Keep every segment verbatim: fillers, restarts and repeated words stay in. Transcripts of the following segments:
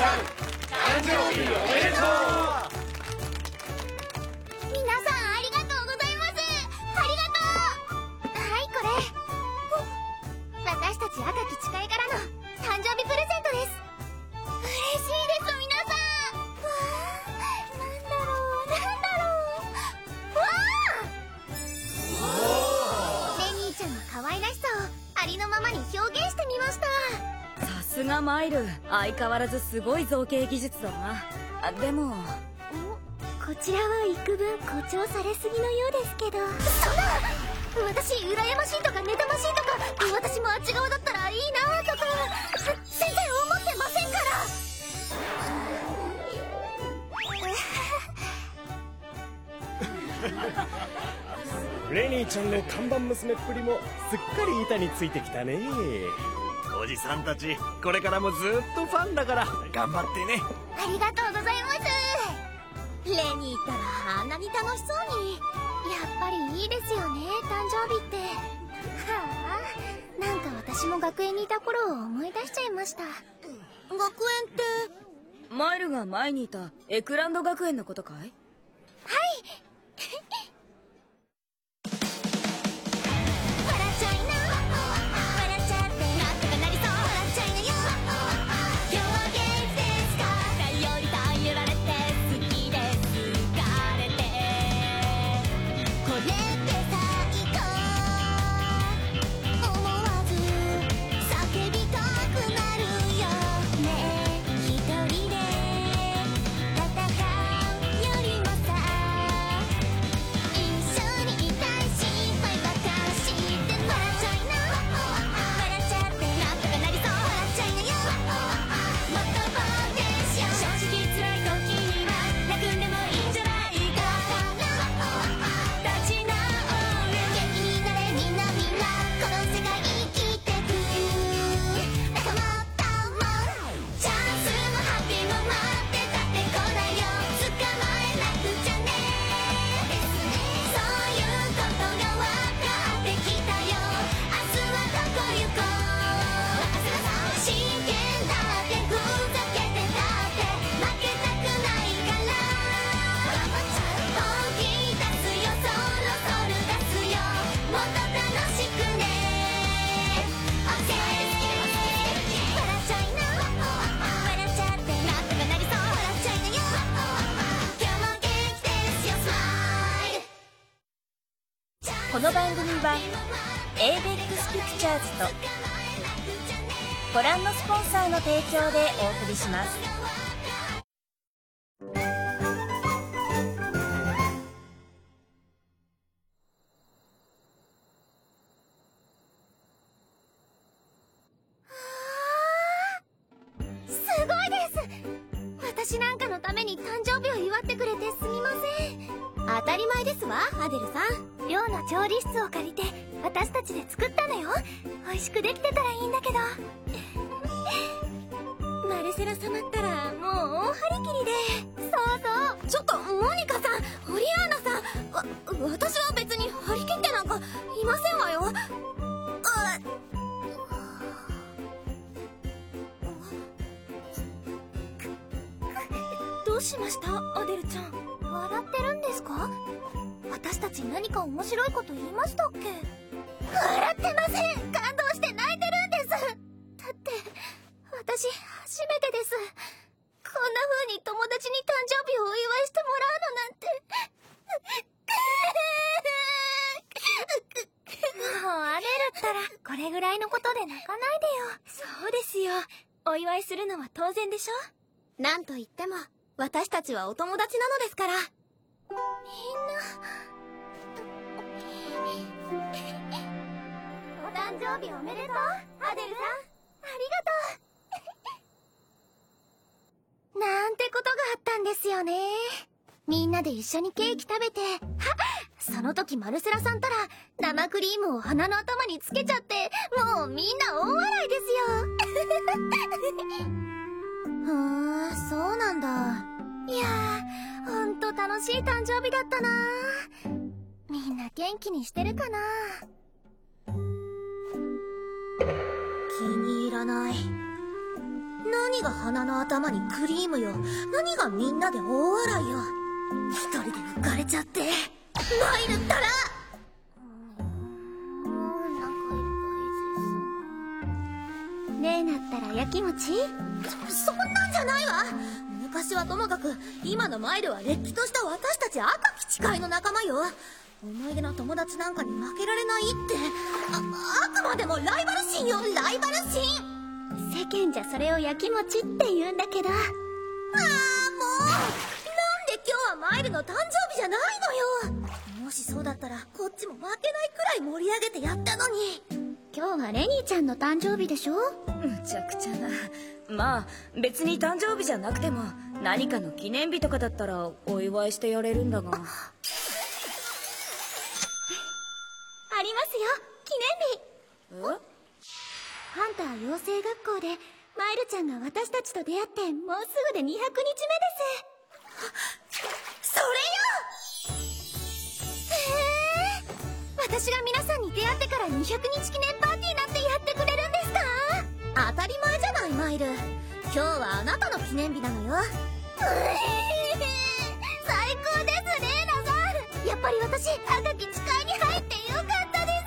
ちゃん、誕生日おめでとう。 皆さんありがとうございます。ありがとう。はい、これ私たち赤き誓いからの誕生日プレゼントです。嬉しいです、皆さん。わあ、なんだろうなんだろう。わあ、レニーちゃんの可愛らしさをありのままに表現してみました。 さすがマイル、相変わらずすごい造形技術だな。あ、でもこちらは幾分誇張されすぎのようですけど。そんな、私羨ましいとか妬ましいとか、私もあっち側だったらいいなとか全然思ってませんから。 レニーちゃんの看板娘っぷりもすっかり板についてきたね。おじさんたちこれからもずっとファンだから頑張ってね。 ありがとうございます。レニーったらあんなに楽しそうに。やっぱりいいですよね、誕生日って。はあ、なんか私も学園にいた頃を思い出しちゃいました。学園ってマイルが前にいたエクランド学園のことかい？ はい。 この番組は エイベックス ピクチャーズとご覧のスポンサーの提供でお送りします。 すごいです。私なんかのために誕生日を祝ってくれてすみません。当たり前ですわ、アデルさん。寮の調理室を借りて私たちで作ったのよ。美味しくできてたらいいんだけど。マルセラ様ったらもう大張り切りで。そうそう。ちょっとモニカさん、オリアーナさん、わ私は別に張り切ってなんかいませんわよ。あどうしました、アデルちゃん。笑ってるんですか？私たち何か面白いこと言いましたっけ？笑ってません。感動して泣いてるんです。だって私初めてです。こんな風に友達に誕生日をお祝いしてもらうのなんて。もうアデルったらこれぐらいのことで泣かないでよ。そうですよ、お祝いするのは当然でしょ。なんと言っても私たちはお友達なのですから。みんなお誕生日おめでとう、アデルさん。ありがとう。なんてことがあったんですよね。みんなで一緒にケーキ食べて、はっ、その時マルセラさんたら生クリームを鼻の頭につけちゃって、もうみんな大笑いですよ。ふーん、そうなんだ。いやー、ほんと楽しい誕生日だったな。みんな元気にしてるかな。気に入らない。なん何が鼻の頭にクリームよ。何がみんなで大笑いよ。一人で浮かれちゃって。マイルったらレイナったらやきもち？ そ、そんなんじゃないわ。昔はともかく、今のマイルはれっきとした私たち赤き誓いの仲間よ。思い出の友達なんかに負けられないって。あ、あくまでもライバル心よ、ライバル心。 世間じゃそれをやきもちって言うんだけど。ああ、もうなんで今日はマイルの誕生日じゃないのよ。もしそうだったらこっちも負けないくらい盛り上げてやったのに。 今日はレニーちゃんの誕生日でしょ？ むちゃくちゃな。まあ別に誕生日じゃなくても何かの記念日とかだったらお祝いしてやれるんだが。ありますよ、記念日。 え？ ハンター養成学校でマイルちゃんが私たちと出会ってもうすぐでにひゃくにちめです。 それよ。 へえ、私が皆さんに出会ってからにひゃくにち記念パーティーなんてやってくれるんですか？当たり前じゃない、マイル。今日はあなたの記念日なのよ。うえー、最高ですね、ラザール。やっぱり私赤き誓いに入ってよかったです。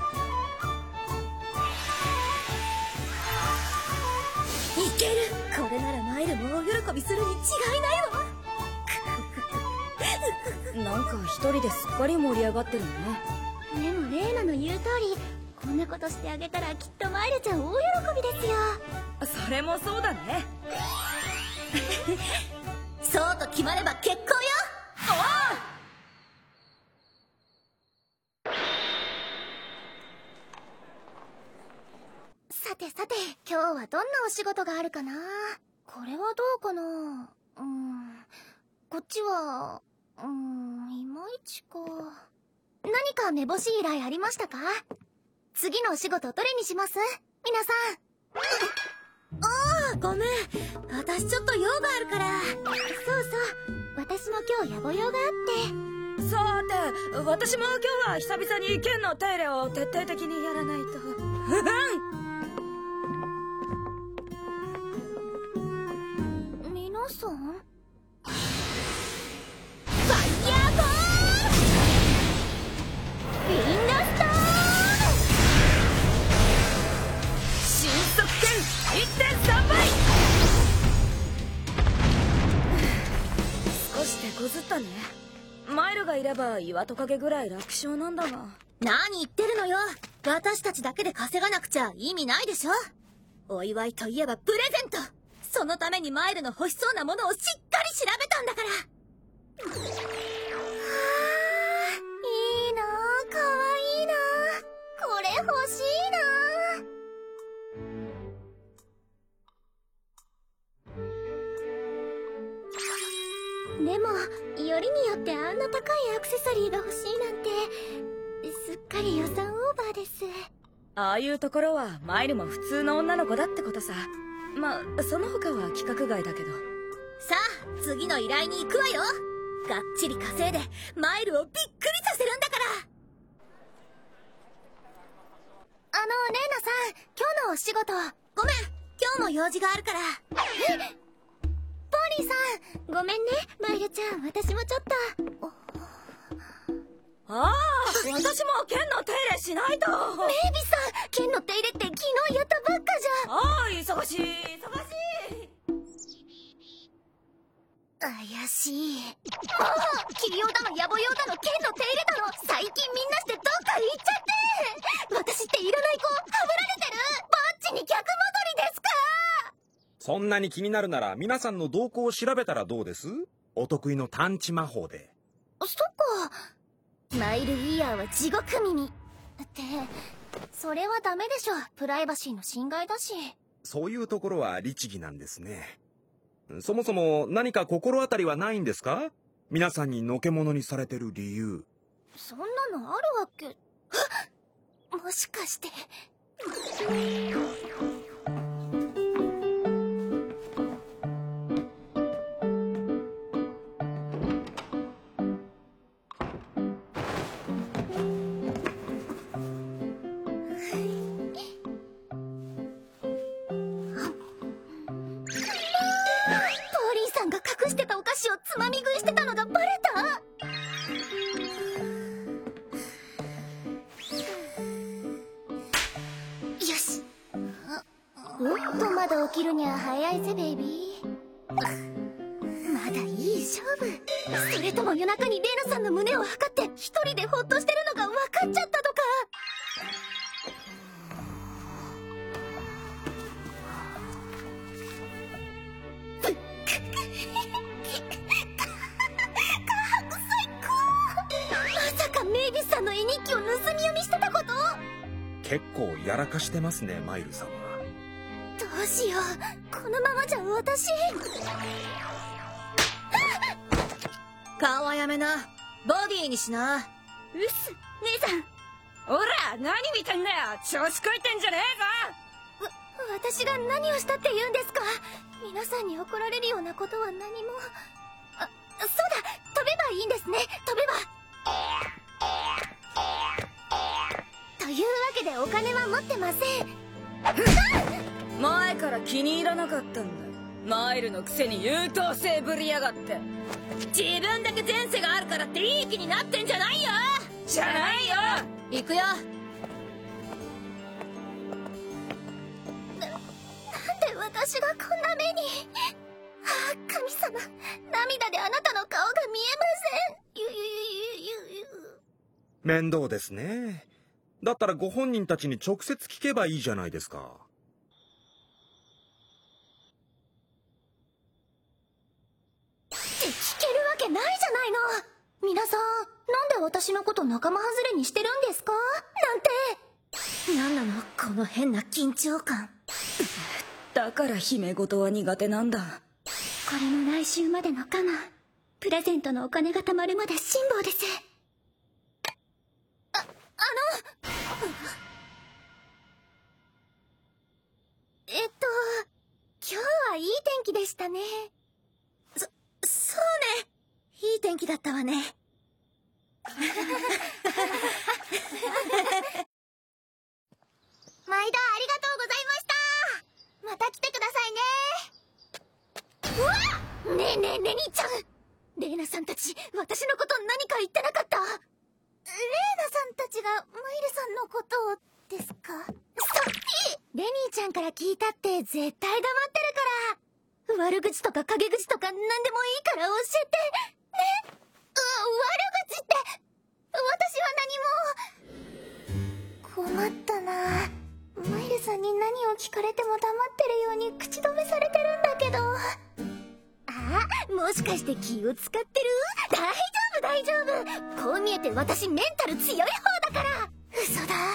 いける。これならマイルも大喜びするに違いないわ。 なんか一人ですっかり盛り上がってるね。 でもレイナの言う通り、こんなことしてあげたらきっとマイルちゃん大喜びですよ。 それもそうだね。 そうと決まれば結婚よ。さてさて、今日はどんなお仕事があるかな。これはどうかな。うん、こっちはうん、いまいちか。何かめぼしい依頼ありましたか？次のお仕事どれにします？皆さん。ああ、ごめん。私ちょっと用があるから。 そうそう、私も今日野暮用があって。 さて、私も今日は久々に剣の手入れを徹底的にやらないと。ふふん。皆さん？ いってんさんばい。少し手こずったね。マイルがいれば岩トカゲぐらい楽勝なんだが。 何言ってるのよ。私たちだけで稼がなくちゃ意味ないでしょ。お祝いといえばプレゼント。そのためにマイルの欲しそうなものをしっかり調べたんだから。はあ、いいなあ、かわいいなあ。これ欲しいなあ。 でもよりによってあんな高いアクセサリーが欲しいなんて、すっかり予算オーバーです。 ああいうところはマイルも普通の女の子だってことさ。まあその他は規格外だけど。 さあ次の依頼に行くわよ。がっちり稼いでマイルをびっくりさせるんだから。あのレイナさん、今日のお仕事。ごめん、今日も用事があるから。えっ、ポーリーさん。 ごめんねマイルちゃん、私もちょっと。 ああ、私も剣の手入れしないと。 メイビさん、剣の手入れって昨日やったばっかじゃ。 ああ、忙しい忙しい。 怪しい。ああ、霧用だの野暮用だの剣の手入れだの、最近みんなしてどっか行っちゃって。私っていらない子はぶられてる。バッチに逆戻りですか？ そんなに気になるなら皆さんの動向を調べたらどうです？お得意の探知魔法で。 そっか。マイルイヤーは地獄耳って、それはダメでしょ。プライバシーの侵害だし。 そういうところは律儀なんですね。そもそも何か心当たりはないんですか？皆さんにのけ者にされてる理由。 そんなのあるわけ。もしかして。 菓子をつまみ食いしてたのがバレた？よし。おっと、まだ起きるには早いぜベイビー。まだいい勝負。それとも夜中にレイナさんの胸を測って一人でホッとしてるのが分かっちゃったとか。まさかメイビスさんの絵日記を盗み読みしてたこと？ 結構やらかしてますね、マイル様。 どうしよう、このままじゃ私。 顔はやめな。ボディにしな。 うっす、姉さん。 おら、何見てんだよ。調子こいてんじゃねえぞ。 わ、私が何をしたって言うんですか？皆さんに怒られるようなことは何も。あ、そうだ、飛べばいいんですね、飛べば。というわけでお金は持ってません。 前から気に入らなかったんだ。マイルのくせに優等生ぶりやがって。自分だけ前世があるからっていい気になってんじゃないよ。じゃないよ。行くよ。 なんで私がこんな目に。ああ、神様、涙であなたの顔が見えません。ゆゆゆゆゆゆ。 面倒ですね。だったらご本人たちに直接聞けばいいじゃないですか。 って聞けるわけないじゃないの。皆さん、なんで私のこと仲間外れにしてるんですか？なんて。なんなのこの変な緊張感。 だから姫事は苦手なんだ。 これも来週までの我慢。プレゼントのお金が貯まるまで辛抱です。あ、あのえっと今日はいい天気でしたね。そ、そうね。いい天気だったわね。毎度ありがとうございました。また来てくださいね。うわっ！ねえねえレニーちゃん、レイナさんたち私のこと何か言ってなかった？レイナさんたちがマイルさんのことをですか？そっちレニーちゃんから聞いたって絶対黙ってるから。悪口とか陰口とか何でもいいから教えてね。う、悪口って私は何も。困ったな。マイルさんに何を聞かれても黙ってるように口止めされてるんだけど。あ、もしかして気を使ってる？大丈夫大丈夫。こう見えて私メンタル強い方だから。嘘だ、とてもそんな風には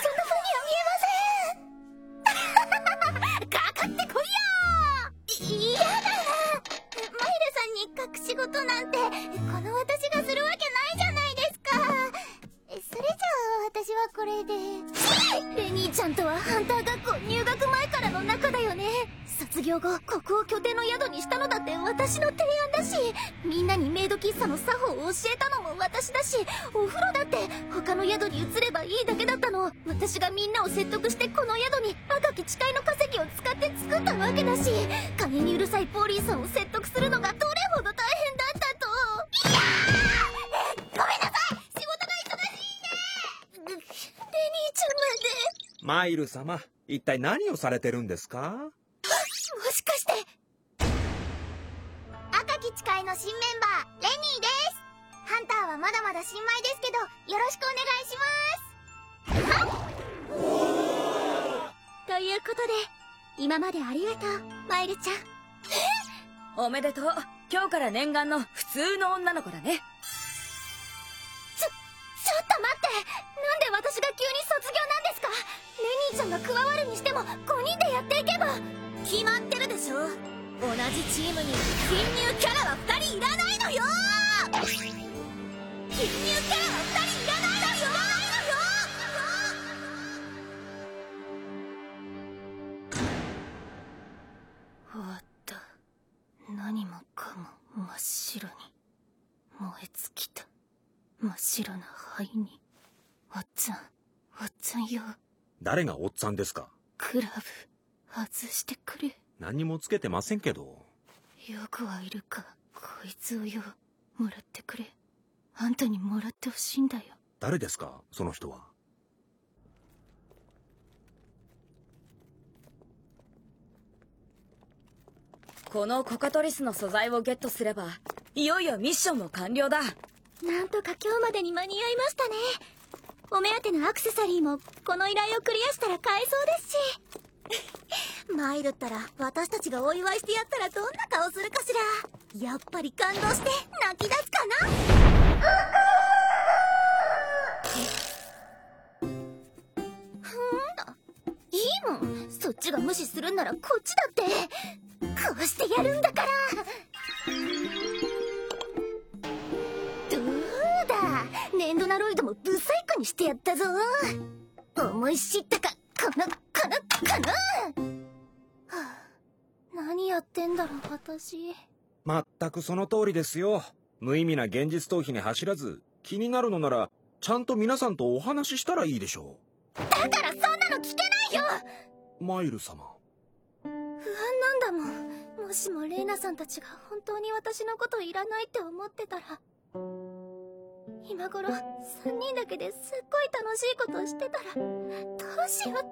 見えません。かかってこいよ。いやだ。マイルさんに隠し事なんてこの私がするわけないじゃないですか。それじゃあ私はこれで。レニーちゃんとはハンター学校入学前からの仲だよね。卒業後ここを拠点の宿にしたのだって私の提案だし、みんなにメイド喫茶の作法を教えたのも私だし、お風呂だって他の宿に移ればいいだけだったの。私がみんなを説得してこの宿に赤き誓いの化石を使って作ったわけだし、金にうるさいポーリーさんを説得するのがどれほど大変だったと。いやー、ごめんなさい、仕事が忙しいね。レニーちゃんまで。 マイル様、一体何をされてるんですか？ もしかして赤き誓いの新メンバーレニーです。ハンターはまだまだ新米ですけどよろしくお願いします。ということで今までありがとうマイルちゃん。 おめでとう。今日から念願の普通の女の子だね。 ちょ、ちょっと待って、なんで私が急に卒業なんですか？レニーちゃんが加わるにしてもごにんでやっていけば。決まってるでしょ。同じチームに新入キャラはふたりいらないのよ。新入キャラはふたりいらないのよ。終わった。何もかも真っ白に燃え尽きた。真っ白な灰に。おっつぁん、おっつぁんよ。 誰がおっさんですか？ クラブ外してくれ。 何もつけてませんけど。 よくはいるか。 こいつをよ、もらってくれ。あんたにもらってほしいんだよ。 誰ですか、その人は。 このコカトリスの素材をゲットすればいよいよミッションも完了だ。 なんとか今日までに間に合いましたね。お目当てのアクセサリーもこの依頼をクリアしたら買えそうですしマイルったら私たちがお祝いしてやったらどんな顔するかしら。やっぱり感動して泣き出すかな。いいもん、そっちが無視するんならこっちだって。こうしてやるんだから。どうだ、ネンドナロイドもブサイクにしてやったぞ。思い知ったか、このこのこの、はあ、何やってんだろう私。 まったくその通りですよ。無意味な現実逃避に走らず、気になるのならちゃんと皆さんとお話ししたらいいでしょう。だからそんなの聞けないよ。 マイル様、 不安なんだもん。もしもレイナさんたちが本当に私のこといらないって思ってたら、今頃さんにんだけですっごい楽しいことをしてたらどうしようって。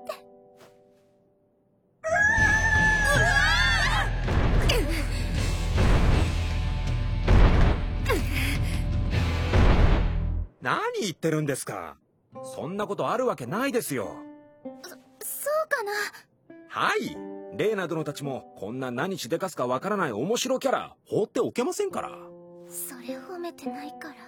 何言ってるんですか。そんなことあるわけないですよ。 そ、そうかな。 はい、レイナ殿たちもこんな何しでかすかわからない面白キャラ放っておけませんから。 それ褒めてないから。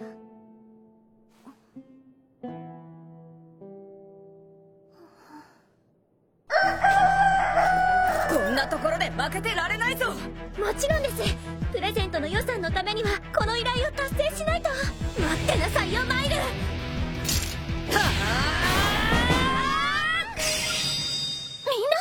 こんなところで負けてられないぞ。 もちろんです。プレゼントの予算のためにはこの依頼を達成しないと。待ってなさいよマイル。はあ、みんな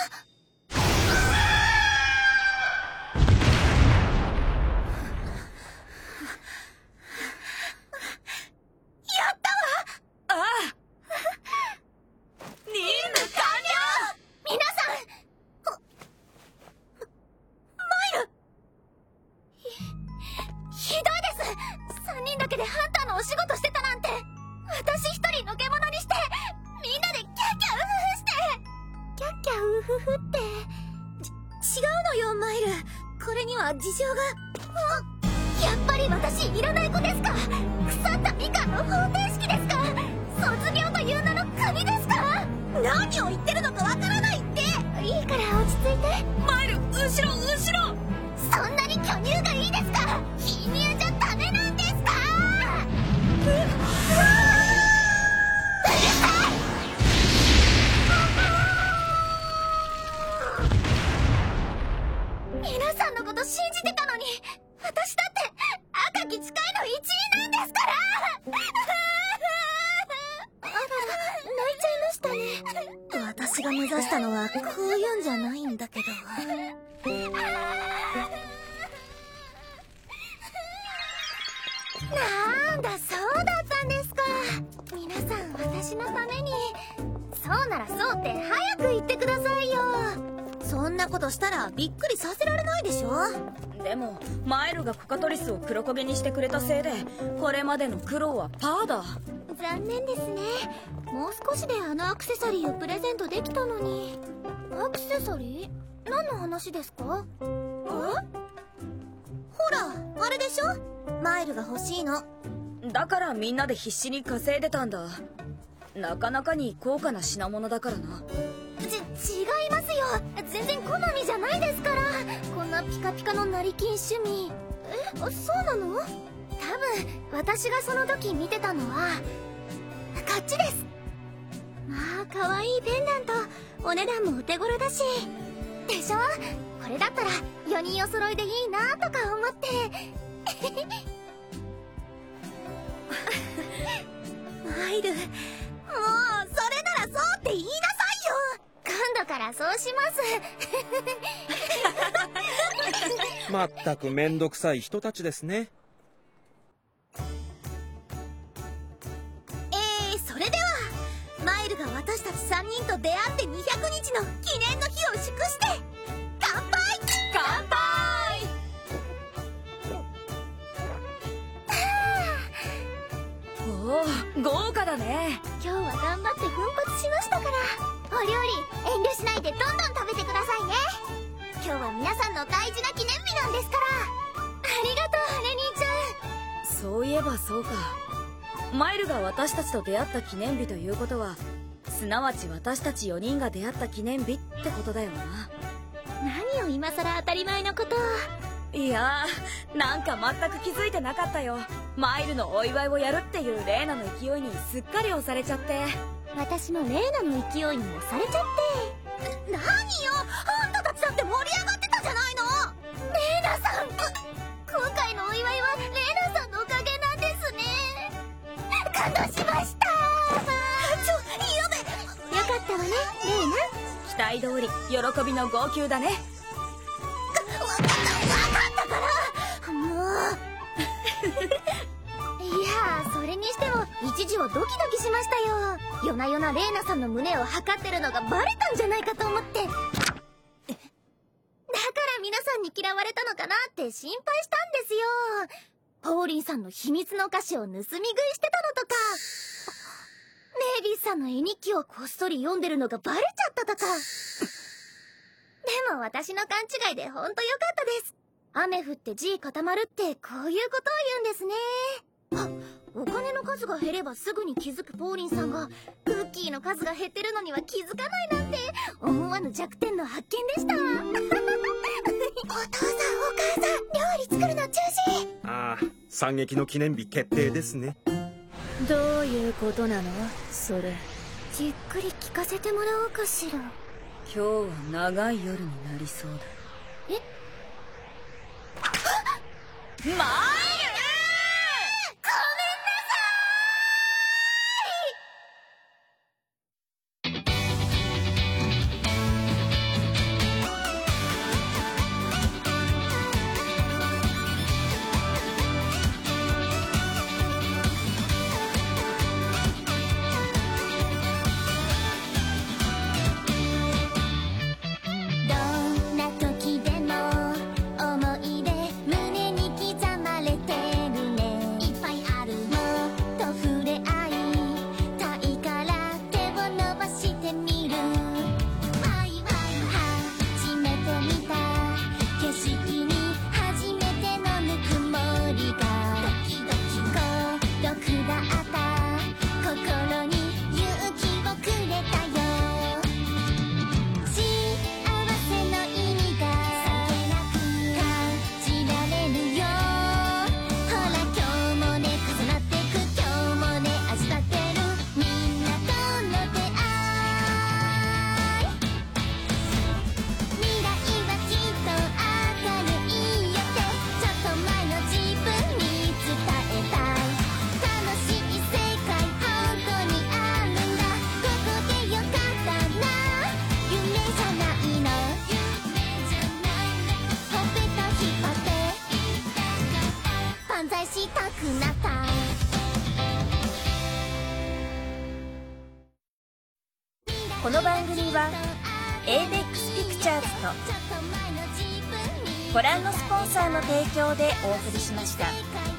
やったわ。 ああ任務完了。 皆さん、ひどいです。さんにんだけでハンターのお仕事してたなんて。私一人のけ者にしてみんなでキャッキャウフフして。キャッキャウフフってち違うのよマイル。これには事情が。やっぱり私いらない子ですか。腐ったみかんの方程式ですか。卒業という名の首ですか。何を言ってるのかわからないって。いいから落ち着いて。 マイル、後ろ後ろ。 そんなに巨乳がいいですか。貧乳じゃダメなんですか。うるさい。皆さんのこと信じてたのに、私だって赤き使いの一員なんですから。あら、泣いちゃいましたね。私が目指したのはこういうんじゃないんだけど。なんだ、そうだったんですか。皆さん私のために。そうならそうって早く言ってくださいよ。そんなことしたらびっくりさせられないでしょ。 でもマイルがコカトリスを黒焦げにしてくれたせいでこれまでの苦労はパーだ。 残念ですね。もう少しであのアクセサリーをプレゼントできたのに。アクセサリー？何の話ですか？え？ほら、あれでしょ？マイルが欲しいの。 だからみんなで必死に稼いでたんだ。なかなかに高価な品物だからな。 ち、違いますよ。全然好みじゃないですから。こんなピカピカの成金趣味。え、そうなの？多分私がその時見てたのはこっちです。まあ可愛いペンダント、お値段もお手頃だし。でしょ？これだったらよにんお揃いでいいなとか思って。マイル、もうそれならそうって言いなさいよ。今度からそうします。 まったくめんどくさい人たちですね。 えー、それではマイルが私たちさんにんと出会ってにひゃくにちの記念の日を祝して乾杯。 乾杯。 おお、豪華だね。 今日は頑張って奮発しましたから。お料理遠慮しないでどんどん食べてくださいね。今日は皆さんの大事な記念日なんですから。ありがとうレニーちゃん。 そういえばそうか。マイルが私たちと出会った記念日ということは、すなわち私たちよにんが出会った記念日ってことだよな。 何を今さら当たり前のことを。 いやー、なんか全く気づいてなかったよ。マイルのお祝いをやるっていうレーナの勢いにすっかり押されちゃって。 私もレーナの勢いに押されちゃって。何よ、あんたたちだって盛り上がってたじゃないの。レーナさん、今回のお祝いはレーナさんのおかげなんですね。感動しました。ちょ、やべ。よかったわねレーナ。 期待通り喜びの号泣だね。 わかったわかったからもういやー、それにしても一時はドキドキしましたよ。夜な夜なレイナさんの胸を測ってるのがバレたんじゃないかと思って。だから皆さんに嫌われたのかなって心配したんですよ。ポーリンさんの秘密の歌詞を盗み食いしてたのとか、メイビーさんの絵日記をこっそり読んでるのがバレちゃったとか。でも私の勘違いでほんとよかったです。雨降って地固まるってこういうことを言うんですね。あ、お金の数が減ればすぐに気づくポーリンさんがクッキーの数が減ってるのには気づかないなんて思わぬ弱点の発見でした。お父さんお母さん料理作るの中止。 ああ、惨劇の記念日決定ですね。 どういうことなのそれ。 じっくり聞かせてもらおうかしら。 今日は長い夜になりそうだ。 えマイル！ ごめんなさどんな時でも思い出胸に刻まれてるね。いっぱいある。もっと触れ合いたいから手を伸ばしてみる。ワイワイ初めて見た景色に初めてのぬくもりがドキドキ孤独だった心に勇気をくれたよ。幸せの意味が感じられるよ。ほら今日もね重なってく、今日もね味わってるみんなとの出会い。未来はきっと明るいよってちょっと前の自分に伝えたい。楽しい世界本当にあるんだ。ここでよかったな。夢じゃないの。ほっぺた引っ張って万歳したくなった。 この番組は エーベックス ピクチャーズとご覧のスポンサーの提供でお送りしました。